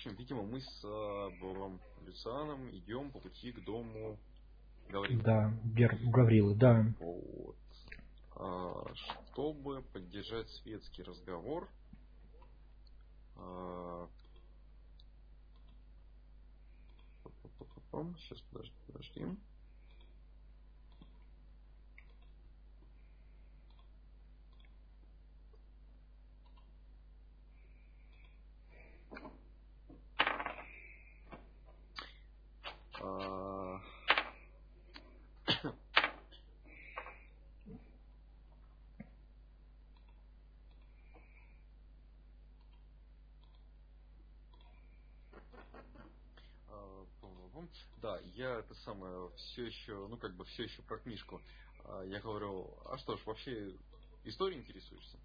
общем, видимо, мы с Люцианом идем по пути к дому Гаврилы. Да, Гаврилы, да. Вот. Чтобы поддержать светский разговор, сейчас, подожди. Да, я это самое все еще, все еще про книжку. Я говорю, а что ж, вообще историей интересуешься?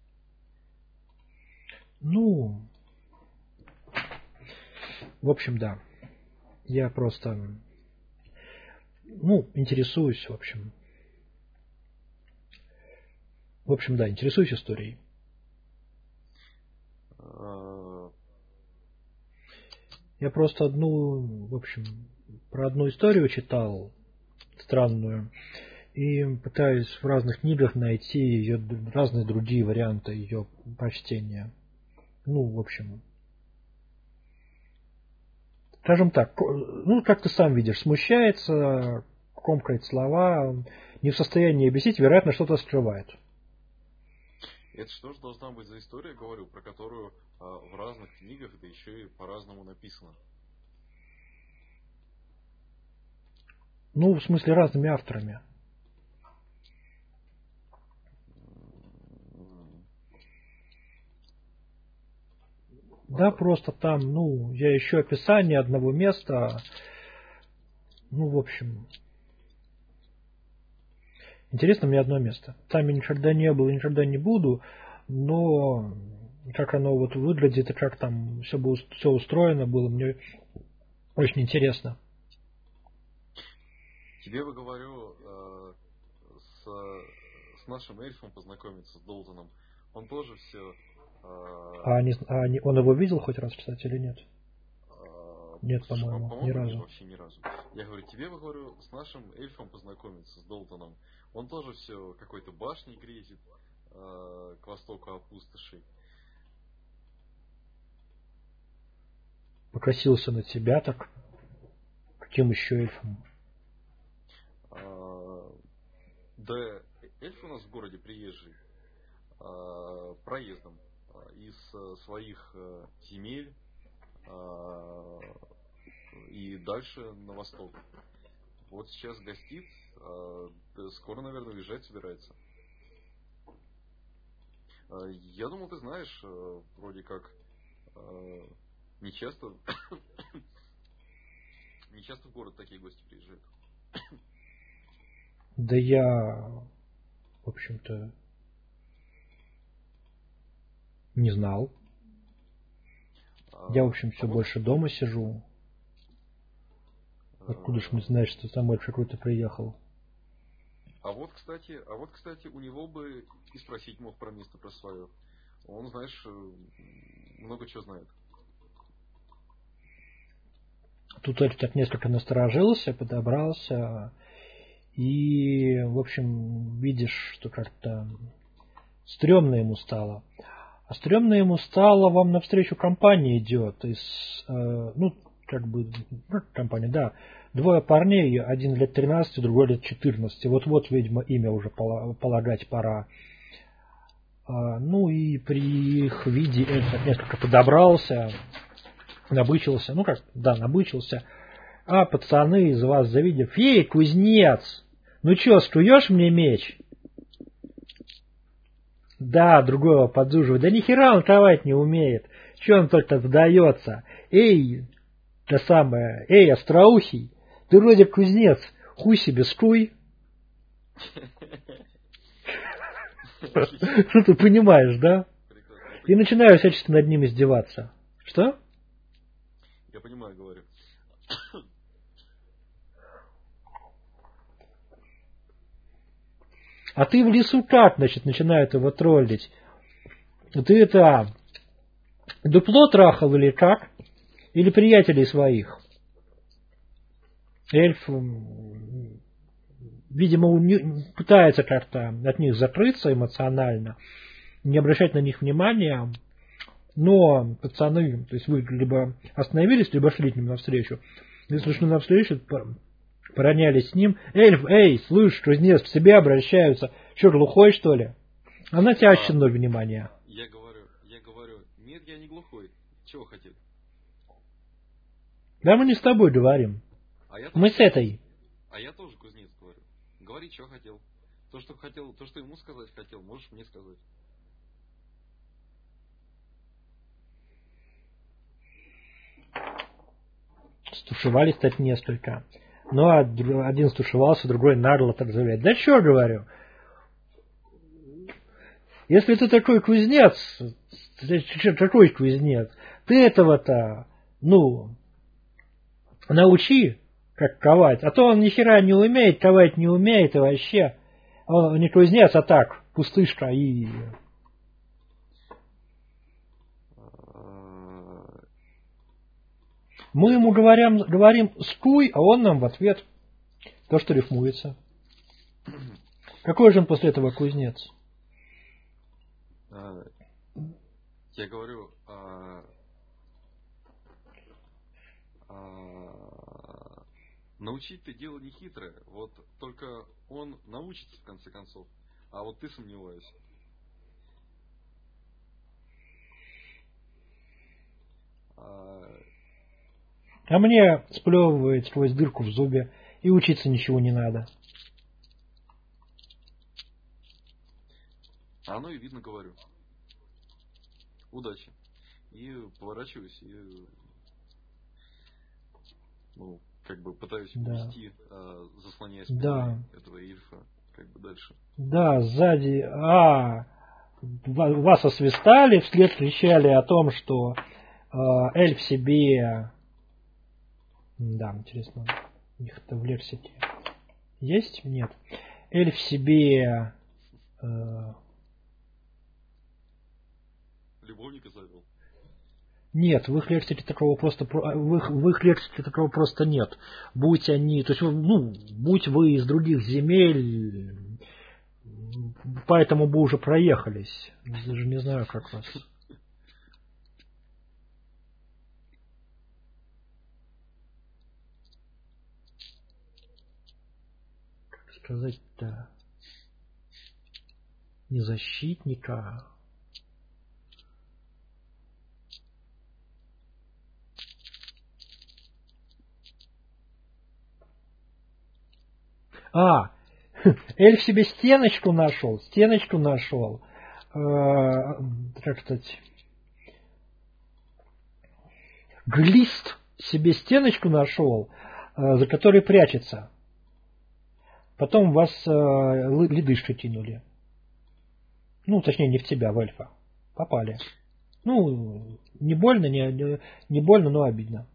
Ну, в общем, да. Я просто, интересуюсь, в общем. В общем, да, интересуюсь историей. Я просто про одну историю читал, странную, и пытаюсь в разных книгах найти ее, разные другие варианты ее прочтения. В общем, скажем так, как ты сам видишь, смущается, комкает слова, не в состоянии объяснить, вероятно, что-то скрывает. Это что же должна быть за история, говорю, про которую в разных книгах, да еще и по-разному написано? В смысле, разными авторами. Да, просто там, я ищу описание одного места. В общем, интересно мне одно место. Там я никогда не был и никогда не буду, но как оно выглядит и как там все устроено было, мне очень интересно. Тебе бы говорю, с нашим эльфом познакомиться, с Долтоном. Он тоже все... Он его видел хоть раз, кстати, или нет? Нет, по-моему, ни разу. Вообще ни разу. Я говорю, тебе бы говорю, с нашим эльфом познакомиться, с Долтоном. Он тоже все какой-то башней грезит к востоку от пустоши. Покосился на тебя так. Каким еще эльфом? Да, эльф у нас в городе приезжий, проездом из своих земель и дальше на восток. Вот сейчас гостит, скоро, наверное, уезжать собирается. Я думал, ты знаешь, вроде как не часто в город такие гости приезжают. Да я, в общем-то, не знал. Я, в общем, все больше дома сижу. Откуда ж мне знать, что Самуэль какой-то приехал? А вот, кстати, у него бы и спросить мог про место про свое. Он, знаешь, много чего знает. Тут эльф так несколько насторожился, подобрался. И, в общем, видишь, что как-то стрёмно ему стало. А стрёмно ему стало, вам навстречу компания идет. Компания, да. Двое парней, один лет 13, другой лет 14. Вот-вот, видимо, имя уже полагать пора. И при их виде эльф несколько подобрался, набычился. Набычился. А пацаны из вас, завидев: «Эй, кузнец! Ну чё, скуешь мне меч?» Да, другого подзуживает: «Да нихера он ковать не умеет. Чё он только вдается? Эй, остроухий, ты вроде кузнец, хуй себе скуй». Ну ты понимаешь, да? И начинаю всячески над ним издеваться. Что? Я понимаю, говорю. А ты в лесу как, начинают его троллить? Ты дупло трахал или как? или приятелей своих. Эльф, видимо, пытается как-то от них закрыться эмоционально, не обращать на них внимания, но пацаны, то есть вы либо остановились, либо шли к ним навстречу. Если шли навстречу, поронялись с ним. Эльф, эй, слышь, кузнец, в себя обращаются. Че, глухой, что ли? А на тебя вообще ноль внимания. Я говорю, нет, я не глухой. Чего хотел? Да мы не с тобой говорим. Мы с этой. А я тоже кузнец говорю. Говори, что хотел. То, что ему сказать хотел, можешь мне сказать. Стушевались-то несколько. Ну, а один стушевался, другой нагло так заявляет. Да что, говорю, если ты такой кузнец, какой кузнец, ты этого-то, научи, как ковать. А то он ни хера не умеет, ковать не умеет и вообще. Он не кузнец, а так, пустышка и... Мы ему говорим скуй, а он нам в ответ то, что рифмуется. Какой же он после этого кузнец? Я говорю, научить-то дело не хитрое. Вот только он научится в конце концов. А вот ты сомневаюсь. А мне сплевывает сквозь дырку в зубе, и учиться ничего не надо. Оно и видно, говорю. Удачи. И поворачиваюсь, и пытаюсь увести, заслоняясь этого эльфа, дальше. Да, сзади. Вас освистали, вслед кричали о том, что эльф себе... Да, интересно, у них это в лексике есть? Нет. Эльф себе... Любовника завел? Нет, в их лексике такого просто нет. Будь они, то есть, будь вы из других земель, поэтому бы уже проехались. Даже не знаю, как вас. Как сказать-то? Не защитника. Эльф себе стеночку нашел. Как сказать? Глист себе стеночку нашел, за которой прячется. Потом вас ледышкой кинули. Точнее, не в тебя, в эльфа. Попали. Не больно, не больно, но обидно.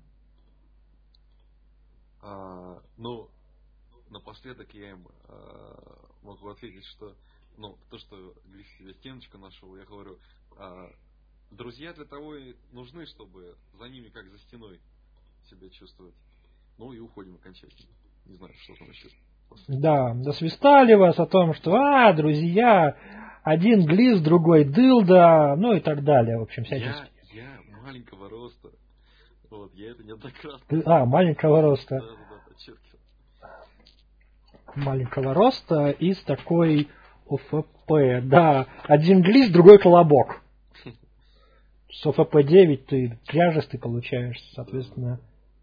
Напоследок я им могу ответить, что то, что Глис себе стеночку нашел, я говорю, друзья для того и нужны, чтобы за ними как за стеной себя чувствовать. И уходим окончательно. Не знаю, что там еще. Да, досвистали вас о том, что, друзья, один глиз, другой дылда, и так далее, в общем, всячески. Я маленького роста. Я это неоднократно. Маленького роста. Да, подчеркиваю. Маленького роста из такой ОФП. Да, один глиз, другой колобок. С ОФП 9 ты кряжестый получаешь, соответственно.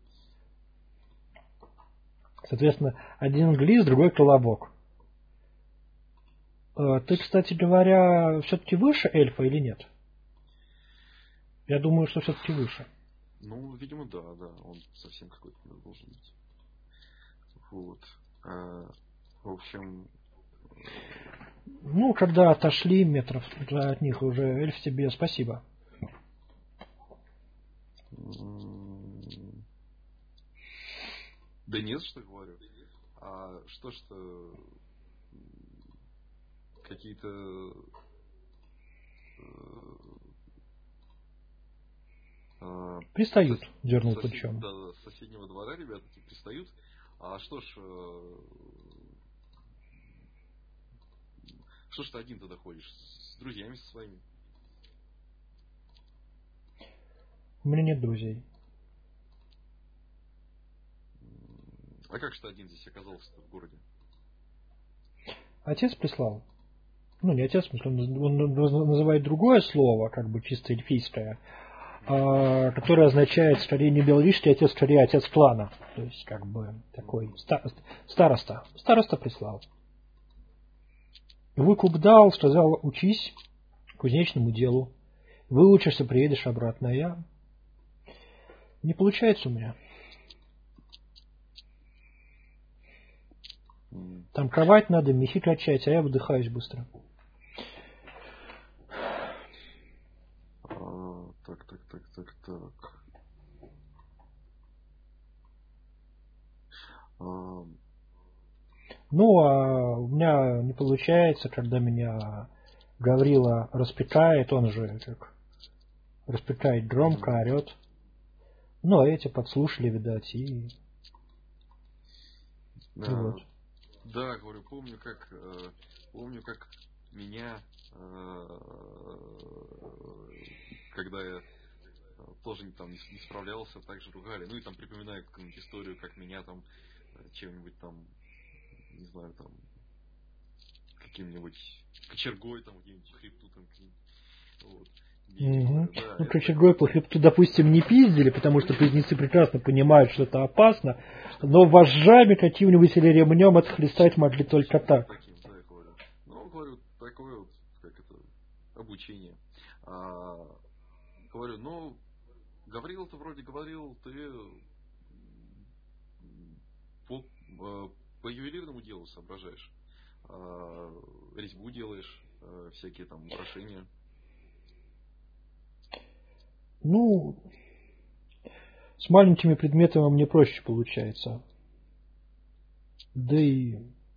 Соответственно, один глиз, другой колобок. Ты, кстати говоря, все-таки выше эльфа или нет? Я думаю, что все-таки выше. Видимо, да, он совсем какой-то должен быть. В общем... когда отошли метров от них уже, эльф тебе спасибо. Да нет, что говорю. Что какие-то... Пристают, дернул плечом. Да, с соседнего двора ребята пристают. А что ж ты один тогда ходишь? С друзьями со своими? У меня нет друзей. А как же ты один здесь оказался в городе? Отец прислал. Ну, не отец, он называет другое слово, как бы чисто эльфийское, которое означает скорее не биологический отец, скорее отец клана. То есть, как бы, такой староста. Староста прислал. Выкуп дал, сказал, учись кузнечному делу. Выучишься, приедешь обратно. А я... Не получается у меня. Там кровать надо, мехи качать, а я выдыхаюсь быстро. Так. Ну, а у меня не получается, когда меня Гаврила распекает, он же как распекает громко, орет. Ну, а эти подслушали, видать, и... Да, вот. Да, говорю, помню, как меня, когда я тоже там не справлялся, так же ругали. Ну и там припоминаю какую-нибудь историю, как меня там чем-нибудь там, не знаю, там каким-нибудь кочергой там где-нибудь по хребту там вот. Да, ну, кочергой по хребту, допустим, не пиздили, потому что кузнецы прекрасно понимают, что это опасно, но вожжами каким-нибудь или ремнем отхлестать могли только так. Ну, говорю, такое вот, как это, обучение. Говорю, ну, Гаврила-то вроде говорил, ты по ювелирному делу соображаешь, резьбу делаешь, всякие там украшения. Ну, с маленькими предметами мне проще получается. Да и...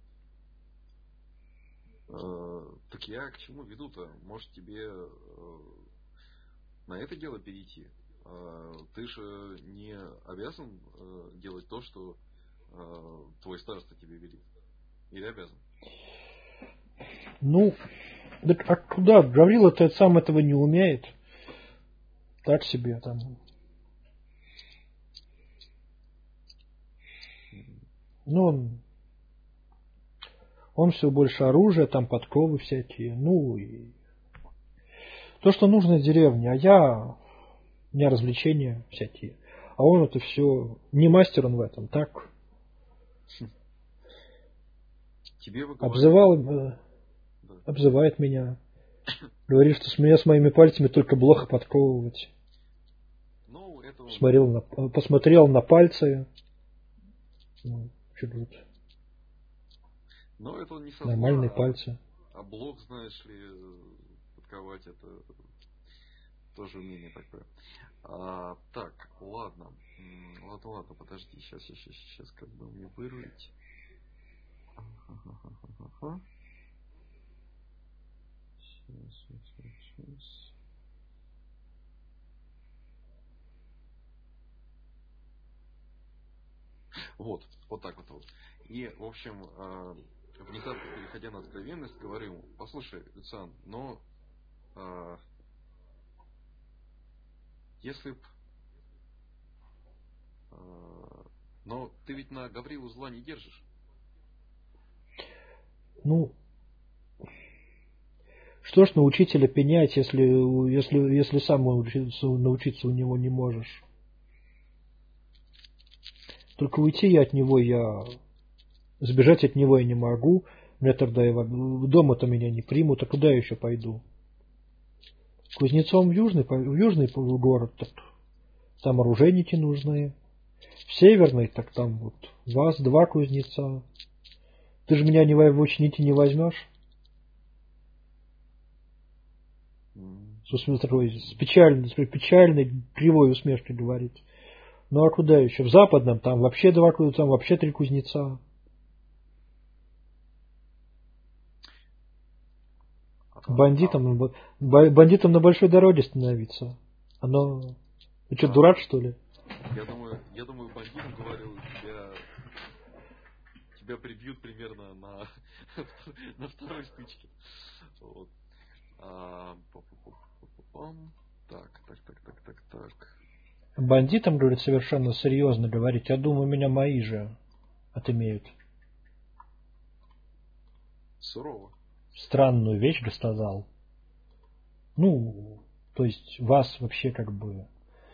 Так я к чему веду-то? Может, тебе на это дело перейти? Ты же не обязан делать то, что твой староста тебе велит. Или обязан? Ну, так а куда? Гаврила-то сам этого не умеет. Так себе там. Ну, он все больше оружия, там подковы всякие. Ну, и то, что нужно деревне. У меня развлечения всякие. А он это все... Не мастер он в этом, так? Тебе обзывает меня. Говорит, что с моими пальцами только блохо подковывать. Ну, это... Посмотрел на пальцы. Ну, что тут? Но это не со нормальные пальцы. А блок, знаешь ли, подковать, это тоже умение такое. Так, ладно, подожди, сейчас как бы мне вырулить. Сейчас. Вот так вот. И, в общем, внезапно переходя на откровенность, говорю ему: послушай, Люциан, но если б... но ты ведь на Гаврилу зла не держишь. Ну, что ж на учителя пенять, если сам научиться у него не можешь? Только уйти я от него, сбежать от него я не могу. Мне тогда дома-то меня не примут, а куда я еще пойду? Кузнецом в южный город, так там оружейники нужны. В северный, так там вот вас 2 кузнеца. Ты же меня в ученики не возьмешь? С печальной, кривой усмешкой говорит. Ну а куда еще? В западном там вообще 3 кузнеца. Бандитам на большой дороге становиться. Оно Ты что, дурак, что ли? Я думаю, бандитам говорил, тебя прибьют примерно на второй стычке. Вот. Так. Бандитам, говорит, совершенно серьезно говорить. Я думаю, меня мои же отымеют. Сурово. Странную вещь сказал. Ну, то есть вас вообще как бы...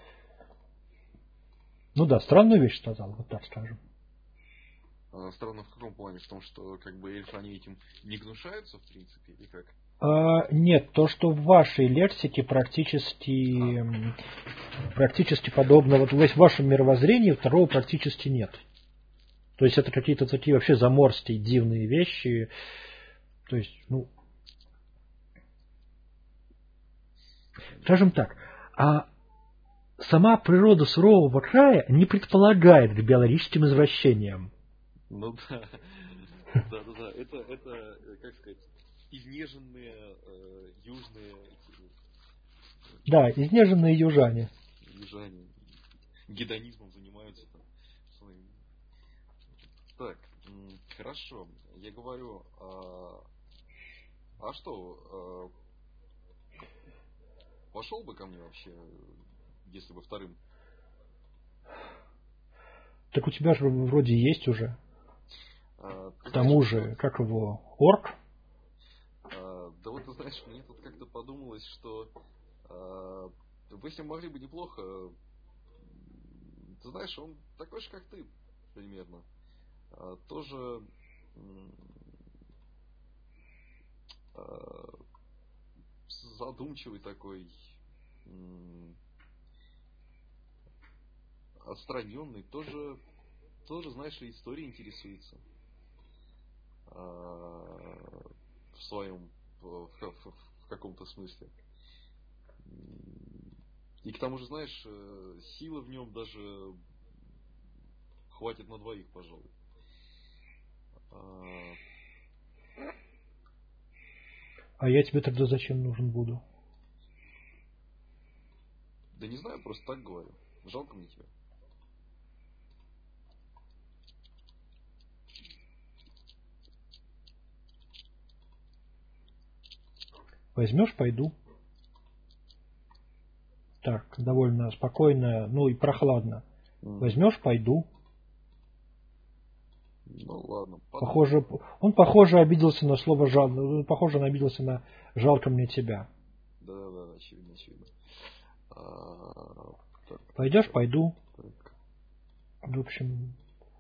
Ну да, странную вещь сказал, вот так скажем. Странно в каком плане? В том, что как бы эльфы, они этим не гнушаются, в принципе, или как? Нет, то, что в вашей лексике практически подобного, то есть в вашем мировоззрении второго практически нет. То есть это какие-то такие вообще заморские, дивные вещи. То есть, ну, скажем так, сама природа сурового края не предполагает к биологическим извращениям. Ну да. Да. Это, как сказать, изнеженные южные... Да, изнеженные южане. Южане гедонизмом занимаются там своим. Так, хорошо. Я говорю, что, пошел бы ко мне вообще, если бы вторым? Так у тебя же вроде есть уже. К тому же, как его, орк? Да вот ты знаешь, мне тут как-то подумалось, что вы с ним могли бы неплохо. Ты знаешь, он такой же, как ты, примерно. Тоже задумчивый такой, отстраненный, тоже, знаешь, и историей интересуется. В своем, в каком-то смысле. И к тому же, знаешь, силы в нем даже хватит на двоих, пожалуй. А я тебе тогда зачем нужен буду? Да не знаю, просто так говорю. Жалко мне тебя. Возьмешь, пойду. Так, довольно спокойно, ну и прохладно. Возьмешь, пойду. Ну ладно. Похоже, обиделся на слово жалко. Похоже, он обиделся на жалко мне тебя. Да, очевидно. Пойдешь, пойду. Так. В общем.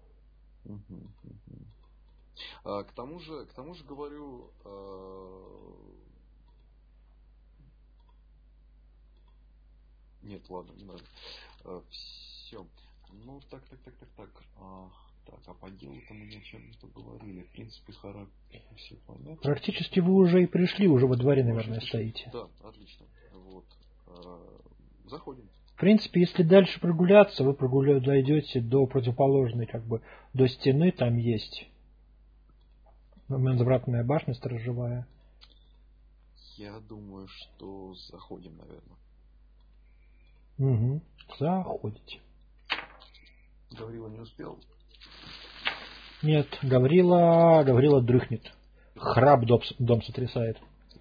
К тому же говорю. Нет, ладно, не надо. Все. Ну, так. Так, а по делу-то мы ни о чем не поговорили. В принципе, характер все понятно. Практически вы уже и пришли, уже во дворе, наверное, стоите. Да, отлично. Вот. Заходим. В принципе, если дальше прогуляться, вы дойдете до противоположной, как бы, до стены, там есть возвратная башня сторожевая. Я думаю, что заходим, наверное. Угу. Заходите. Гаврила не успел? Нет, Гаврила дрыхнет. Храп дом сотрясает.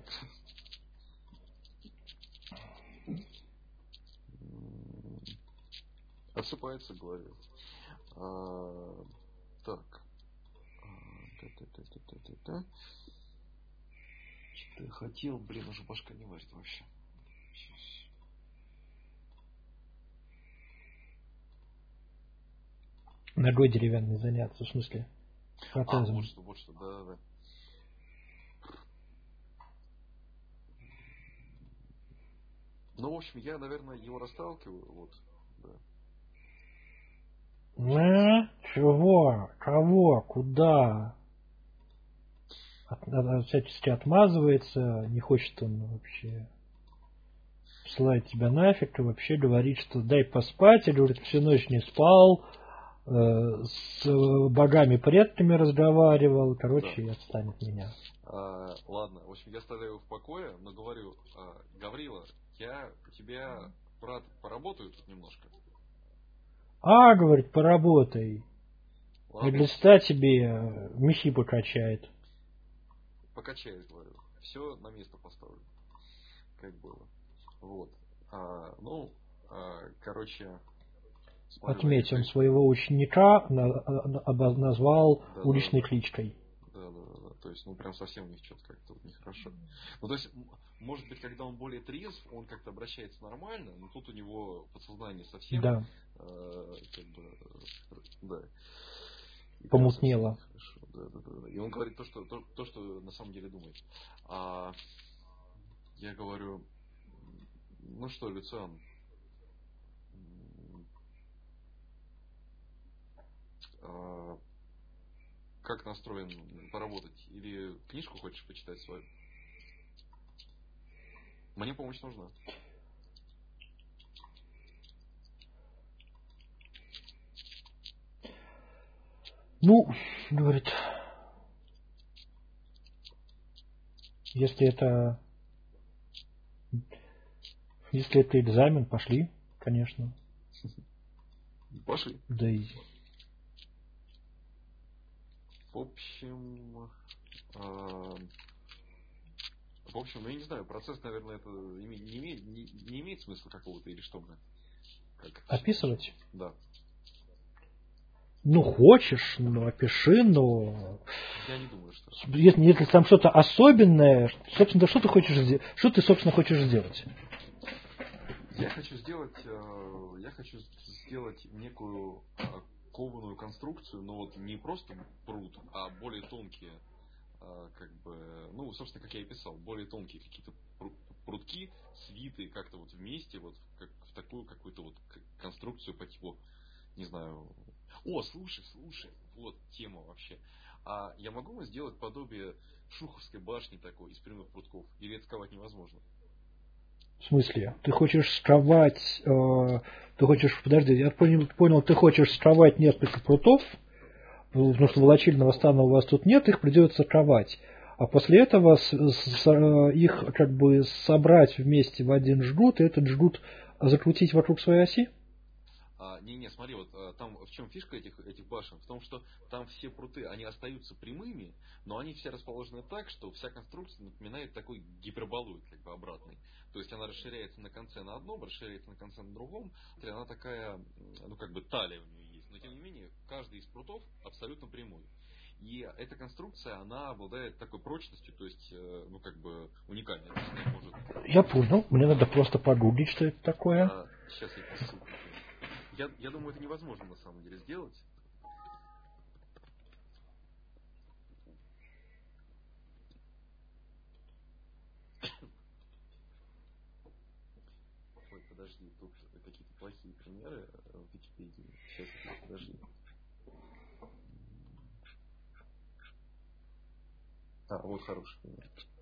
Осыпается, говорю. Так. Что я хотел? Блин, уже башка не варит вообще. Ногой деревянной заняться, в смысле? Вот что, да. Ну, в общем, я, наверное, его расталкиваю, вот, да. Чего? Кого? Куда? Всячески отмазывается, не хочет он вообще посылает тебя нафиг и вообще говорит, что дай поспать, и говорит, всю ночь не спал, с богами-предками разговаривал, короче, да. Отстань от меня. Ладно, в общем, я оставляю его в покое, но говорю, Гаврила, я тебя брат, поработаю тут немножко. Говорит, поработай. Ладно, Глиста тебе мехи покачает. покачает, говорю. Все на место поставлю. Как было. Вот. Короче, смотрю, Отметим, своего ученика назвал Да, уличной кличкой. Да. То есть, прям совсем у них что-то как-то нехорошо. То есть, может быть, когда он более трезв, он как-то обращается нормально, но тут у него подсознание совсем, Да. Да. И Помутнело. Да. И он говорит то, что на самом деле думает. Я говорю, ну что, Люциан, как настроен поработать? Или книжку хочешь почитать свою? Мне помощь нужна. Говорит, если это экзамен, пошли, конечно. Пошли. Да и... В общем, я не знаю, процесс, наверное, это не имеет смысла какого-то или что, Описывать? Да. Хочешь, опиши, но... Я не думаю, что... Если там что-то особенное, собственно, что ты хочешь сделать? Что ты, собственно, хочешь сделать? Я хочу сделать некую кованую конструкцию, но не просто прут, а более тонкие, собственно, как я и писал, более тонкие какие-то прутки, свиты как-то вместе, как в такую какую-то конструкцию по типу, не знаю... Слушай, вот тема вообще. Я могу сделать подобие Шуховской башни такой из прямых прутков? Или это ковать невозможно? В смысле? Ты хочешь сковать... Подожди, я понял, ты хочешь сковать несколько прутов, потому что волочильного стана у вас тут нет, их придется ковать. А после этого их собрать вместе в один жгут, и этот жгут закрутить вокруг своей оси? Смотри, там в чем фишка этих башен? В том, что там все пруты, они остаются прямыми, но они все расположены так, что вся конструкция напоминает такой гиперболоид, обратный. То есть она расширяется на конце на одном, расширяется на конце на другом. Она такая, талия у нее есть. Но тем не менее, каждый из прутов абсолютно прямой. И эта конструкция, она обладает такой прочностью, то есть, уникальной. Я понял, мне надо просто погуглить, что это такое. Сейчас я пишу. Я думаю, это невозможно на самом деле сделать. Ой, подожди, тут какие-то плохие примеры в Википедии. Сейчас, подожди. Вот хороший пример.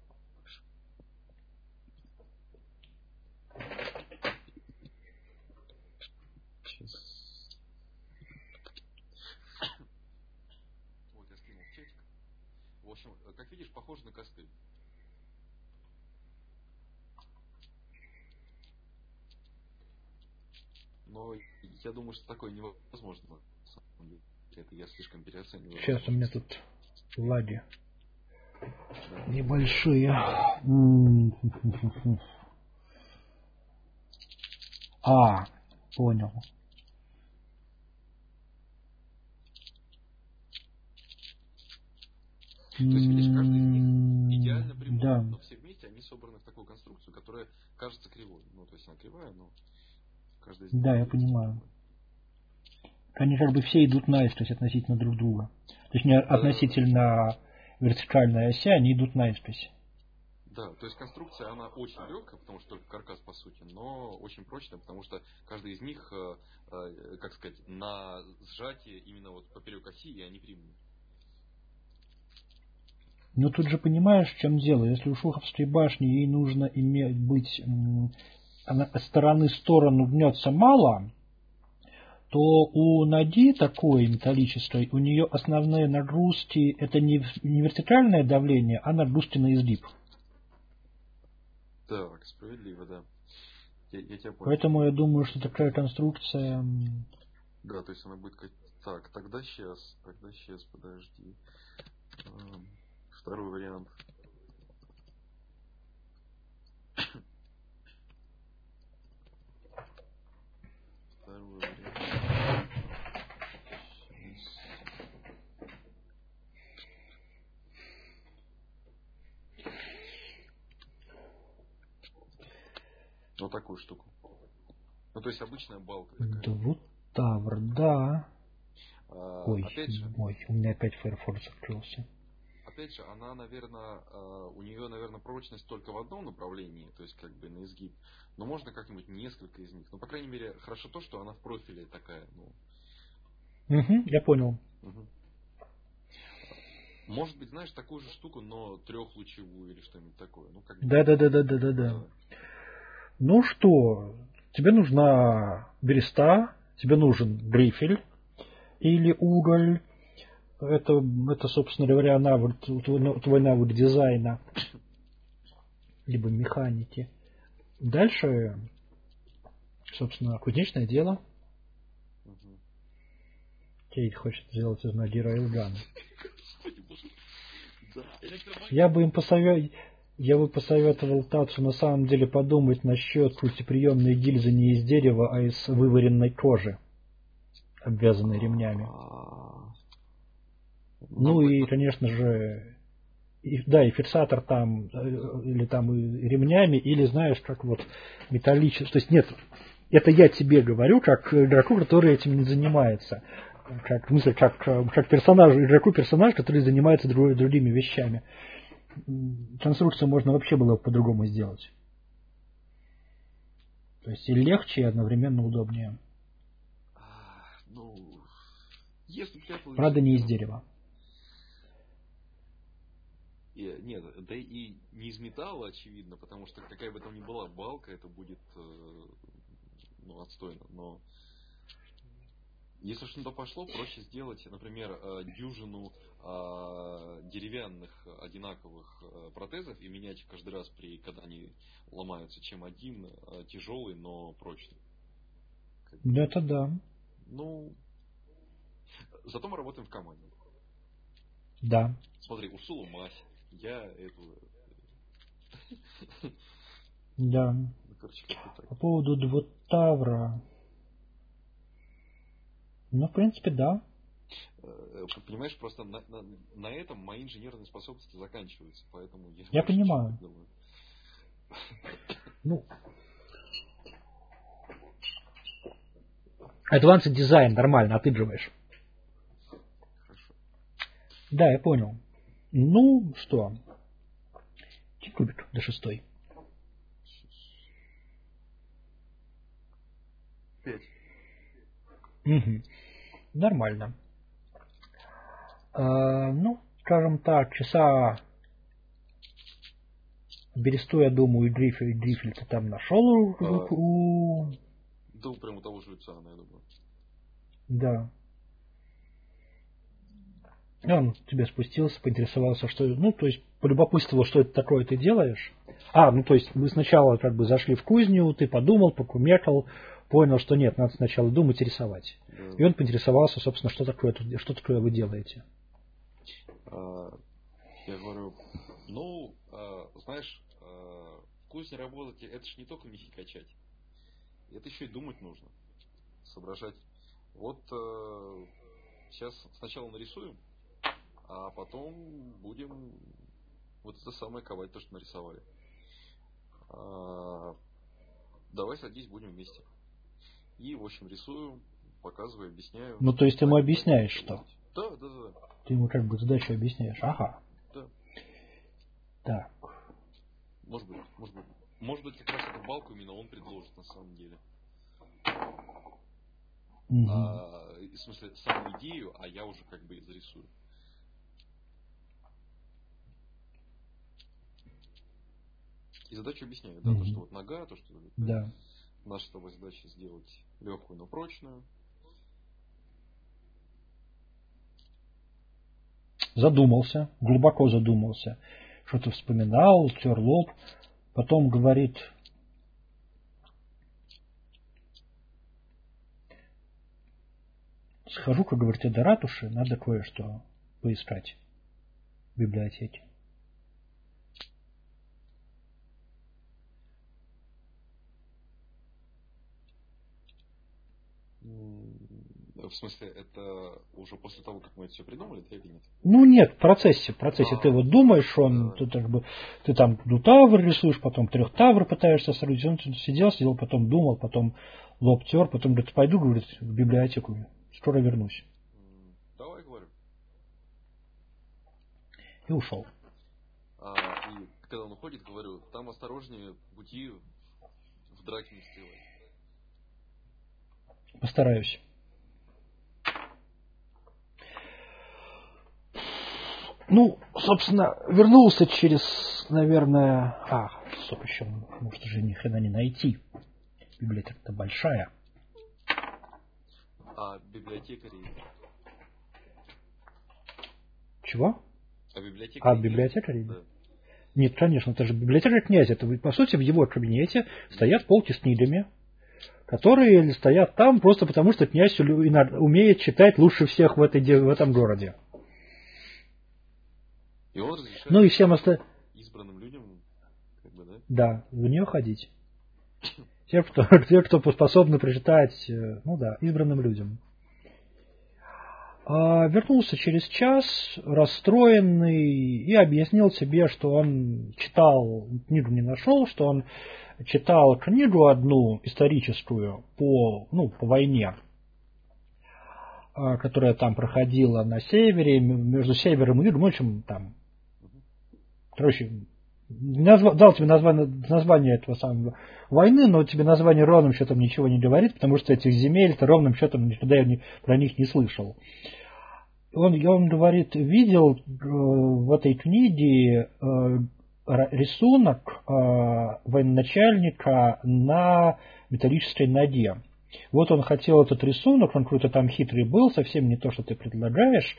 Вот я скинул в чатик. В общем, как видишь, похоже на костыль. Но я думаю, что такое невозможно. Это я слишком переоцениваю. Сейчас у меня тут лаги небольшие. Понял. То есть, видишь, каждый из них идеально прямой, да. но все вместе они собраны в такую конструкцию, которая кажется кривой. То есть она кривая, но каждая из них... Да, я понимаю. Они все идут наискось относительно друг друга. Точнее, относительно вертикальной оси, они идут наискось. Да, то есть конструкция, она очень легкая, потому что только каркас по сути, но очень прочная, потому что каждый из них, на сжатие именно поперек оси, и они прямые. Но тут же понимаешь, в чем дело. Если у Шуховской башни ей нужно быть стороны в сторону гнется мало, то у ноги такой металлической, у нее основные нагрузки, это не вертикальное давление, а нагрузки на изгиб. Так, справедливо, да. Я тебя понял. Поэтому я думаю, что такая конструкция... Да, то есть она будет как... Так, тогда сейчас, подожди. Второй вариант. Второй вариант. Вот такую штуку. Ну, то есть обычная балка такая. Двутавр, да. Ой, опять же, у меня опять Firefox открылся. Опять же, она, наверное, у нее, наверное, прочность только в одном направлении, то есть как бы на изгиб. Но можно как-нибудь несколько из них. Но, по крайней мере, хорошо то, что она в профиле такая. Ну. Я понял. Угу. Может быть, знаешь, такую же штуку, но трехлучевую или что-нибудь такое. Ну, как бы... Да. Ну что, тебе нужна береста, тебе нужен дрифель или уголь. Это, собственно говоря, твой навык дизайна, либо механики. Дальше, собственно, кузнечное дело. Кейт хочет сделать из ноги рейлгана. Я бы посоветовал Татсу на самом деле подумать насчет пультеприемной гильзы не из дерева, а из вываренной кожи, обвязанной ремнями. Ну и, конечно же, и фиксатор там, или там и ремнями, или, знаешь, как вот металлический. То есть нет, это я тебе говорю, как игроку, который этим не занимается. Как игроку-персонаж, который занимается другими вещами. Конструкцию можно вообще было по-другому сделать. То есть и легче, и одновременно удобнее. Правда, не из дерева. Нет, да и не из металла, очевидно, потому что какая бы там ни была балка, это будет отстойно. Но если что-то пошло, проще сделать, например, дюжину деревянных одинаковых протезов и менять каждый раз, когда они ломаются, чем один тяжелый, но прочный. Это да. Ну, зато мы работаем в команде. Да. Смотри, Урсула мась, я эту... Да. По поводу двутавра... Ну, в принципе, да. Понимаешь, просто на этом мои инженерные способности заканчиваются, поэтому я понимаю. Ну, Advanced Design нормально отыгрываешь. Хорошо. Да, я понял. Ну, что? Кубик до 6. 5. Угу. Нормально. Ну, скажем так, часа бересту, я думаю, и дрифель ты там нашел Да, прям у того же лица, я думаю. Да. И он тебе спустился, поинтересовался, что... Ну, то есть, полюбопытствовал, что это такое ты делаешь. Ну, то есть, вы сначала как бы зашли в кузню, ты подумал, покумекал, понял, что нет, надо сначала думать и рисовать. Да. И он поинтересовался, собственно, что такое вы делаете. Я говорю, знаешь, в кузне работать, это ж не только мехи качать. Это еще и думать нужно. Соображать. Вот сейчас сначала нарисуем, а потом будем вот это самое ковать, то, что нарисовали. Давай садись, будем вместе. И, в общем, рисую, показываю, объясняю. Ну, то есть, ты ему объясняешь, что? Да. Ты ему как бы задачу объясняешь. Ага. Да. Так. Может быть, как раз эту балку именно он предложит на самом деле. Угу. В смысле, саму идею, а я уже как бы зарисую. И задачу объясняю, да, то, что вот нога, то, что да. Наша с тобой задача сделать легкую, но прочную. Задумался, глубоко задумался. Что-то вспоминал, тер лоб. Потом говорит, схожу-ка, говорит, я до ратуши, надо кое-что поискать в библиотеке. В смысле, это уже после того, как мы это все придумали, да, или нет? Ну нет, в процессе. Ты вот думаешь, ты там двутавр рисуешь, потом трехтавр пытаешься соорудить. Он сидел, потом думал, потом лоб тер, потом говорит, пойду, говорит, в библиотеку, скоро вернусь. Давай, говорю. И ушел. И когда он уходит, говорю, там осторожнее, пути в драке не стрелять. Постараюсь. Ну, собственно, вернулся через, наверное... стоп, еще, может, уже ни хрена не найти. Библиотека-то большая. А библиотекарей? Чего? Библиотекарей? Библиотекарей? Да. Нет, конечно, это же библиотекарь князь. Это, по сути, в его кабинете стоят полки с книгами, которые стоят там просто потому, что князь умеет читать лучше всех в этом городе. И он разрешает и всем избранным людям, как бы, да? Да, в нее ходить. Те, кто способны прочитать, избранным людям. Вернулся через час, расстроенный, и объяснил себе, что он читал, книгу не нашел, что он читал книгу одну историческую по войне, которая там проходила на севере, между севером и югом, в общем, там. Короче, дал тебе название этого самого войны, но тебе название ровным счетом ничего не говорит, потому что этих земель ты ровным счетом никогда про них не слышал. Он говорит, видел в этой книге рисунок военачальника на металлической ноге. Вот он хотел этот рисунок, он какой-то там хитрый был, совсем не то, что ты предлагаешь.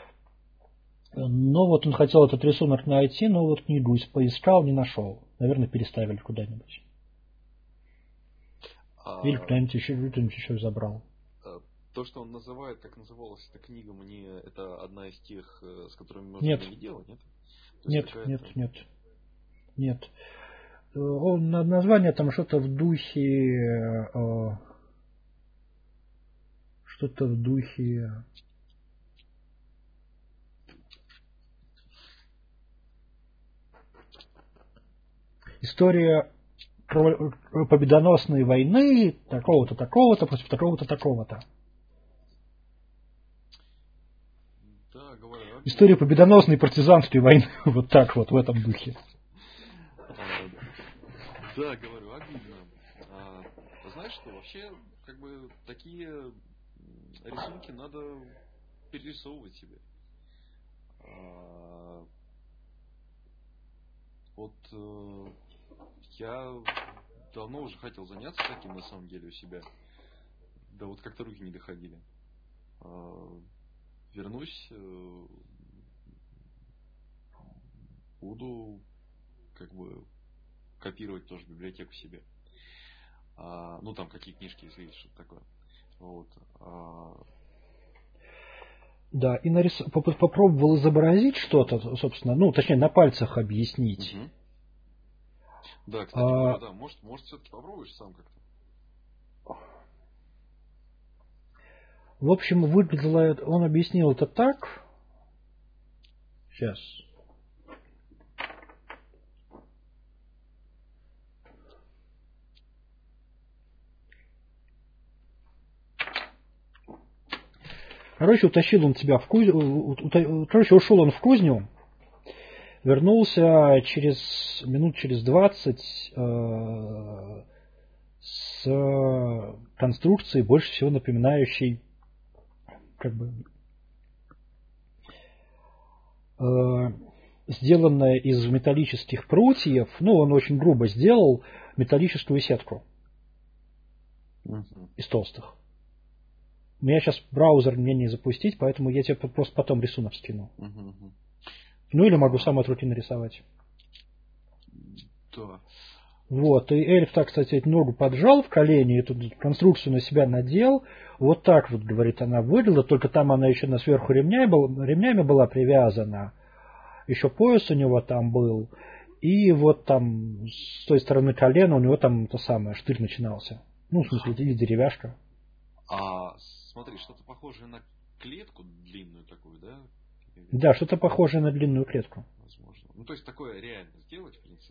Но вот он хотел этот рисунок найти, но вот книгу поискал, не нашел. Наверное, переставили куда-нибудь. Или кто-нибудь еще забрал. То, что он называет, как называлась эта книга, это одна из тех, с которыми можно не делать, нет? Нет. Название там что-то в духе... История победоносной войны такого-то, против такого-то, такого-то. Да, говорю. История победоносной партизанской войны. Вот так вот, в этом духе. Да, говорю, обидно. Знаешь что, вообще, как бы, такие рисунки надо перерисовывать себе. Вот я давно уже хотел заняться таким, на самом деле, у себя. Да вот как-то руки не доходили. Вернусь, буду как бы копировать тоже библиотеку себе. Там какие книжки, если есть что-то такое. Вот. Да, и попробовал изобразить что-то, собственно, точнее, на пальцах объяснить. Угу. Да, кстати, да, может все-таки попробуешь сам как-то? В общем, выглядело, он объяснил это так. Сейчас. Короче, утащил он тебя в кузню. Ушел он в кузню. Вернулся минут через 20 с конструкцией, больше всего напоминающей сделанная из металлических прутьев, он очень грубо сделал металлическую сетку из толстых. У меня сейчас браузер мне не запустить, поэтому я тебе просто потом рисунок скину. Или могу сам от руки нарисовать. Да. Вот, и эльф так, кстати, ногу поджал в колени, эту конструкцию на себя надел. Вот так вот, говорит, она выглядела, только там она еще на сверху ремнями была привязана. Еще пояс у него там был. И вот там с той стороны колена у него там то самое, штырь начинался. Ну, в смысле, и деревяшка. А смотри, что-то похожее на клетку длинную такую, да? Да, что-то похожее на длинную клетку. Возможно. Ну, то есть такое реально сделать, в принципе.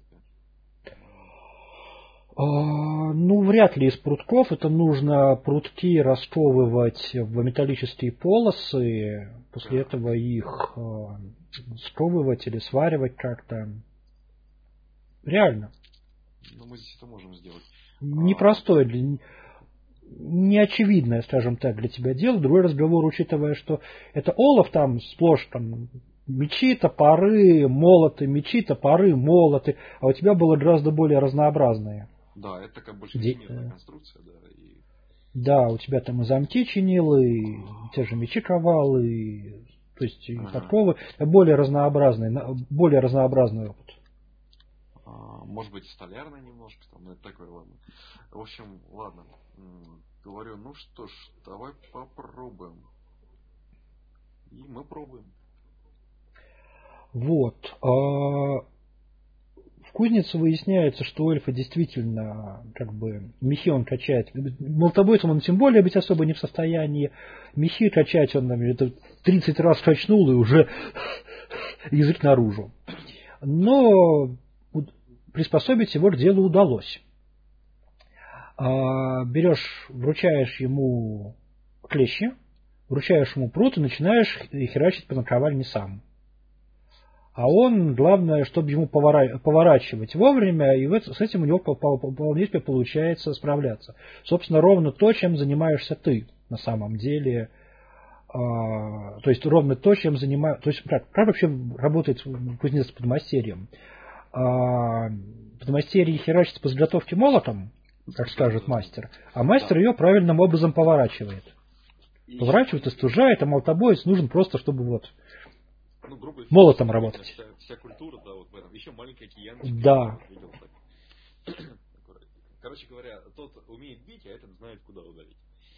Ну, вряд ли из прутков. Это нужно прутки расковывать в металлические полосы, после этого их сковывать или сваривать как-то. Реально. Ну, мы здесь это можем сделать. Непростое, неочевидное, скажем так, для тебя дело. Другой разговор, учитывая, что это олов там сплошь там мечи, топоры, молоты, мечи, топоры, молоты, а у тебя было гораздо более разнообразные. Да, это такая больше инженерная конструкция, да. Да, у тебя там и замки чинил, и те же мечи ковал, и то есть и подковы. Более разнообразный опыт. Может быть, столярный немножко, там, но это такое, ладно. В общем, ладно. Говорю, ну что ж, давай попробуем. И мы пробуем. Вот. В кузнице выясняется, что у эльфа действительно как бы мехи он качает. Молотобойцем он тем более быть особо не в состоянии. Мехи качать он там, это 30 раз качнул и уже язык наружу. Но приспособить его к делу удалось. Вручаешь ему клещи, вручаешь ему прут и начинаешь херачить по наковальне сам. А он, главное, чтобы ему поворачивать вовремя, и с этим у него вполне получается справляться. Собственно, ровно то, чем занимаешься ты на самом деле. То есть, ровно то, чем занимаешься... То есть, как вообще работает кузнец с подмастерьем? Подмастерье херачит по заготовке молотом, как скажет мастер, а мастер ее правильным образом поворачивает. Поворачивает, остужает, а молотобоец нужен просто, чтобы вот... Ну, грубо говоря, молотом работать. Вся культура, да, вот в этом. Еще маленькая кияночка. Да. Короче говоря, тот умеет бить, а этот знает, куда ударить.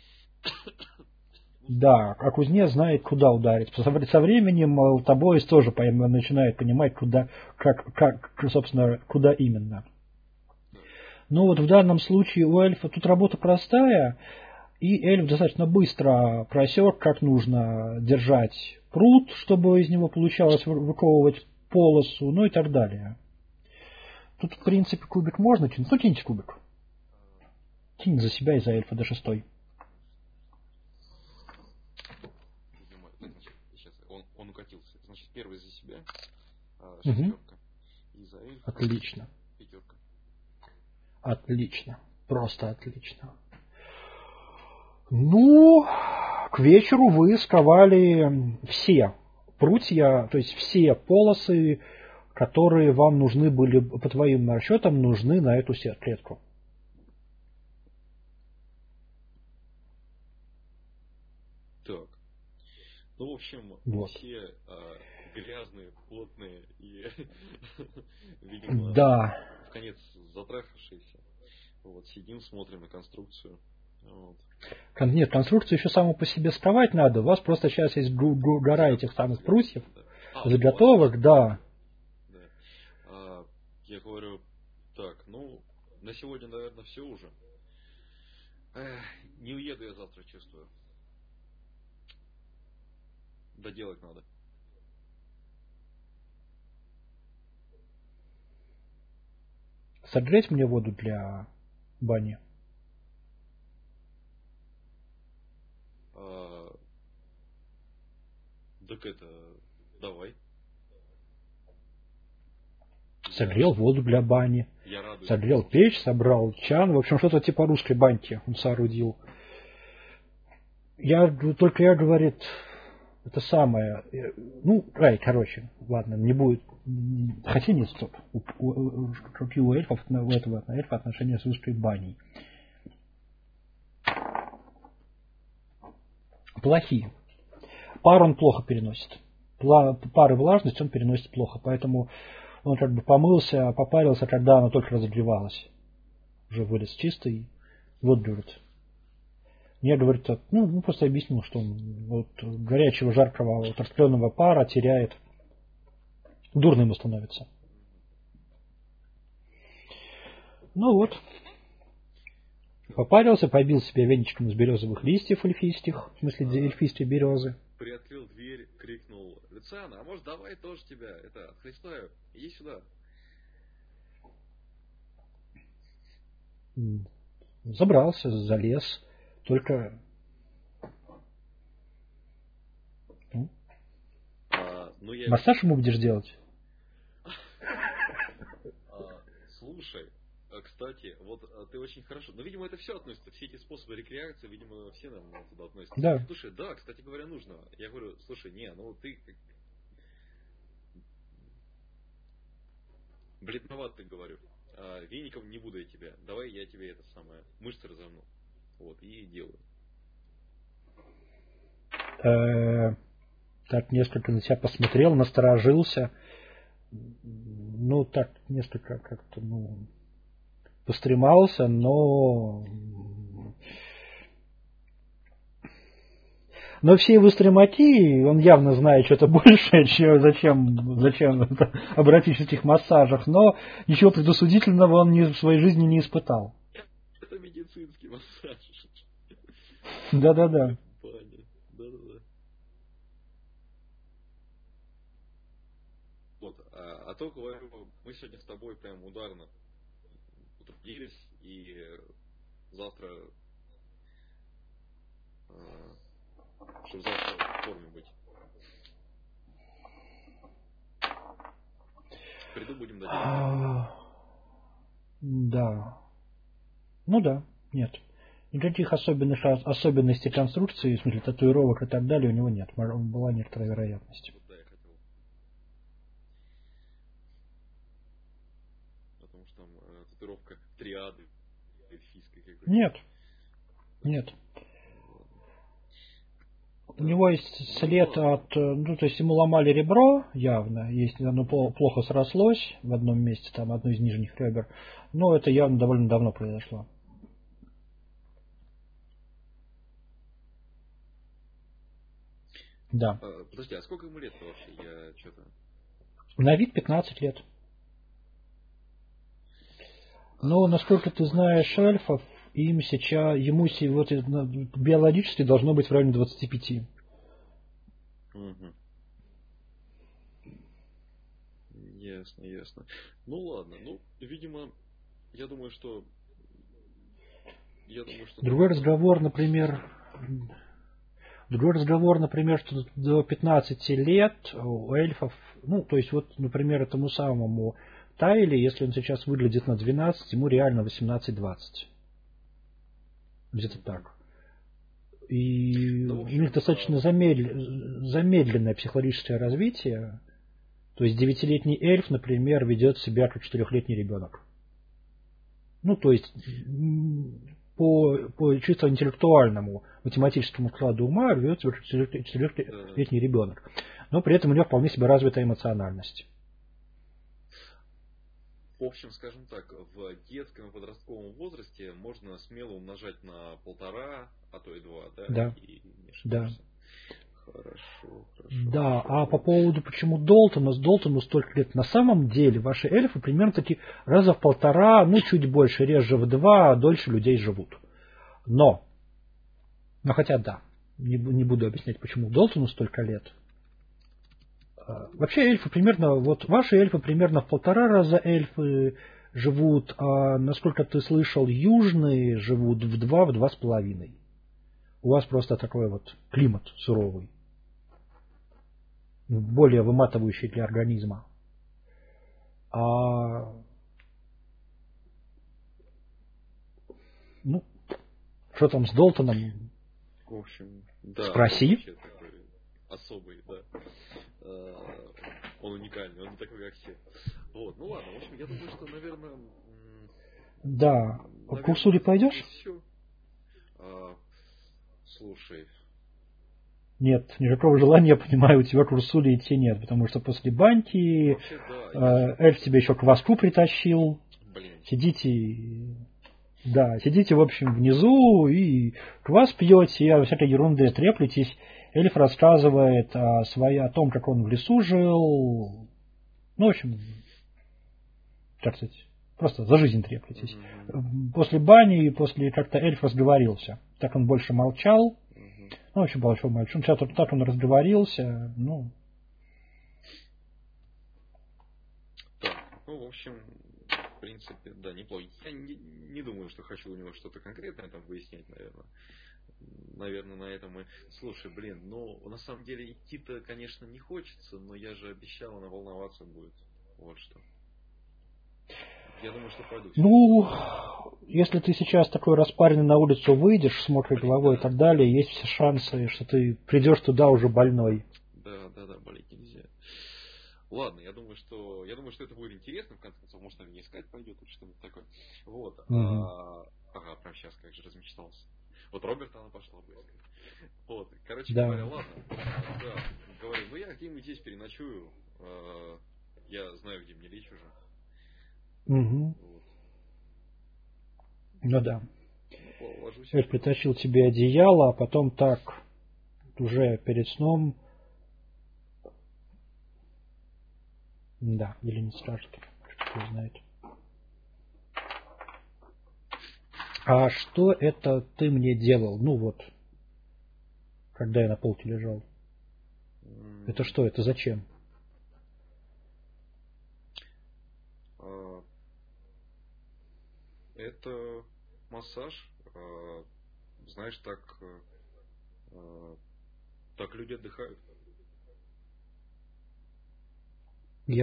Да, а кузнец знает, куда ударить. Со временем молотобоец тоже начинает понимать, куда, собственно, куда именно. Но вот в данном случае у эльфа тут работа простая, и эльф достаточно быстро просек, как нужно держать прут, чтобы из него получалось выковывать полосу, ну и так далее. Тут, в принципе, кубик можно кинуть. Ну, киньте кубик. Кинь за себя и за эльфа до 6. Сейчас он укатился. Значит, первый за себя, 6. И за эльфа. Отлично. 5. Отлично. Просто отлично. Ну, к вечеру вы сковали все прутья, то есть все полосы, которые вам нужны были, по твоим расчетам, нужны на эту клетку. Так. Ну, в общем, вот. Все грязные, плотные и, видимо, да. в конец затрахавшиеся. Вот, сидим, смотрим на конструкцию. Вот. Нет, конструкцию еще саму по себе сковать надо. У вас просто сейчас есть гора этих самых прутьев, заготовок, да. Я говорю, так, ну, на сегодня, наверное, все уже. Не уеду я завтра, чувствую. Доделать надо. Согреть мне воду для бани? Так это, давай. Согрел воду для бани. Я радуюсь. Согрел печь, собрал чан. В общем, что-то типа русской баньки он соорудил. Только я, говорит, это самое... Ну, короче, ладно, не будет... Хотя нет, стоп. У эльфов, у этого эльфа отношения с русской баней. Плохие. Пар он плохо переносит. Пар и влажность он переносит плохо. Поэтому Он как бы помылся, попарился, когда она только разогревалась. Уже вылез чистый. Вот, говорит. Я, говорит, ну, просто объяснил, что он от горячего, жаркого, от раскаленного пара теряет. Дурно ему становится. Ну вот. Попарился, побил себя веничком из березовых листьев эльфийских, в смысле эльфийской березы. Приоткрыл дверь, крикнул: Люциана, а может давай тоже тебя, отхлестаю, иди сюда. Забрался, залез, только... Массаж ему будешь делать? Слушай, кстати, вот ты очень хорошо... Но, видимо, это все относится, все эти способы рекреации, видимо, все нам туда относятся. Да. Слушай, да, кстати говоря, нужно. Я говорю, слушай, не, ну ты... Бледноват ты, говорю. Веником не буду я тебя. Давай я тебе это самое, мышцы разомну. Вот, и делаю. Так несколько на себя посмотрел, насторожился. Ну, так несколько как-то, постремался, но все его стремати, он явно знает что-то большее, зачем обратиться в этих массажах, но ничего предосудительного он в своей жизни не испытал. Это медицинский массаж. Да-да-да. Вот, а то, говорю, мы сегодня с тобой прям ударно утрудились, и завтра, чтобы завтра в форме быть. Приду, будем доделать. Да. Ну да, нет. Никаких особенностей конструкции, в смысле татуировок и так далее, у него нет. Была некоторая вероятность. Да, я хотел. Потому что там татуировка триады эльфийской какой-то. Нет. У него есть след от... Ну, то есть ему ломали ребро, явно. Если оно плохо срослось в одном месте, там, одно из нижних ребер. Но это явно довольно давно произошло. Да. Подожди, а сколько ему лет вообще? Я что-то... На вид 15 лет. Но, насколько ты знаешь эльфов, ему вот, биологически должно быть в районе 25. Угу. Ясно. Ну ладно, видимо, я думаю, что... Другой разговор, например, что до 15 лет у эльфов, то есть вот, например, этому самому Тайли, если он сейчас выглядит на 12, ему реально 18-20. Где-то так. И у них достаточно замедленное психологическое развитие. То есть 9-летний эльф, например, ведет себя как 4-летний ребенок. То есть по чисто интеллектуальному математическому складу ума ведет себя как 4-летний ребенок. Но при этом у него вполне себе развитая эмоциональность. В общем, скажем так, в детском и подростковом возрасте можно смело умножать на 1,5, а то и 2, да? Да. И не ошибаешься. Хорошо. Да, а по поводу почему Долтону столько лет, на самом деле ваши эльфы примерно таки раза в 1,5, чуть больше, реже в 2, дольше людей живут. Но хотя да, не буду объяснять, почему Долтону столько лет. Вообще эльфы примерно, ваши эльфы примерно в 1,5 раза эльфы живут, а насколько ты слышал, южные живут в 2-2,5. У вас просто такой климат суровый, более выматывающий для организма. Что там с Долтоном? В общем, да. Спроси. Такой особый, да. Он уникальный, он не такой, как все. Вот, ладно, в общем, я думаю, что, наверное... Да. К Урсуле пойдешь? Все. Слушай, Нет, никакого желания, понимаю, у тебя к Урсуле идти нет, потому что после баньки Вообще, да. эльф тебе еще кваску притащил. Блин. Сидите, в общем, внизу и квас пьете, и о всякой ерунде треплетесь. Эльф рассказывает о том, как он в лесу жил. Ну, в общем, как сказать, просто за жизнь треплетесь. После бани, после как-то эльф разговорился. Так он больше молчал. Ну, очень большой мальчик. Так он разговорился. Ну. Так, в общем, в принципе, да, неплохо. Я не думаю, что хочу у него что-то конкретное там выяснять, наверное. Наверное, на этом мы... Слушай, блин, на самом деле идти-то, конечно, не хочется, но я же обещал, она волноваться будет. Вот что. Я думаю, что пойду. Ну, если ты сейчас такой распаренный на улицу выйдешь с мокрой головой и так далее, есть все шансы, что ты придешь туда уже больной. Да, болеть нельзя. Ладно, я думаю, что это будет интересно, в конце концов, может, она не искать пойдет или что-нибудь такое. Вот. Ага, прям сейчас как же размечтался. Вот Роберт она пошла быстро. Вот, короче говоря, ладно. Да, говорю, я где-нибудь здесь переночую. Я знаю, где мне лечь уже. Вот. Ну да. Ложусь. Я притащил тебе одеяло, а потом так, уже перед сном. Да, или не скажет, кто знает. А что это ты мне делал? Ну вот, когда я на полке лежал. Это что? Это зачем? Это массаж. Знаешь, так люди отдыхают. Я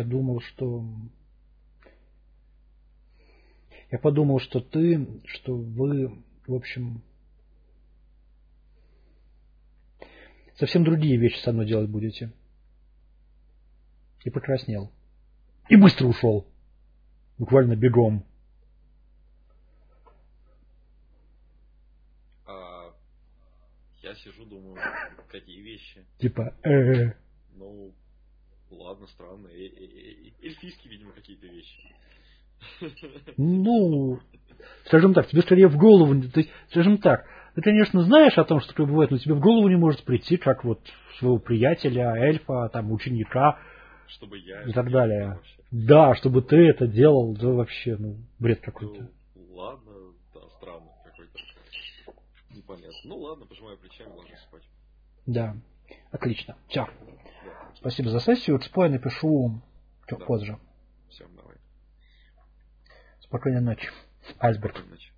подумал, что вы, в общем, совсем другие вещи со мной делать будете. И покраснел. И быстро ушел. Буквально бегом. Я сижу, думаю, какие вещи. Типа, Ну, ладно, странно. Эльфийские, видимо, какие-то вещи. Ну, скажем так, тебе скорее в голову... Скажем так, ты, конечно, знаешь о том, что такое бывает, но тебе в голову не может прийти, как вот своего приятеля, эльфа, там, ученика чтобы я и так далее. Да, чтобы ты это делал, да вообще, бред какой-то. Ну, ладно, да, странно какой-то. Непонятно. Ну ладно, пожимаю плечами, ложусь спать. Да, отлично. Все. Да. Спасибо за сессию. Экспо напишу позже. Все, давай. Спокойной ночи, Альберт. Спокойной ночи.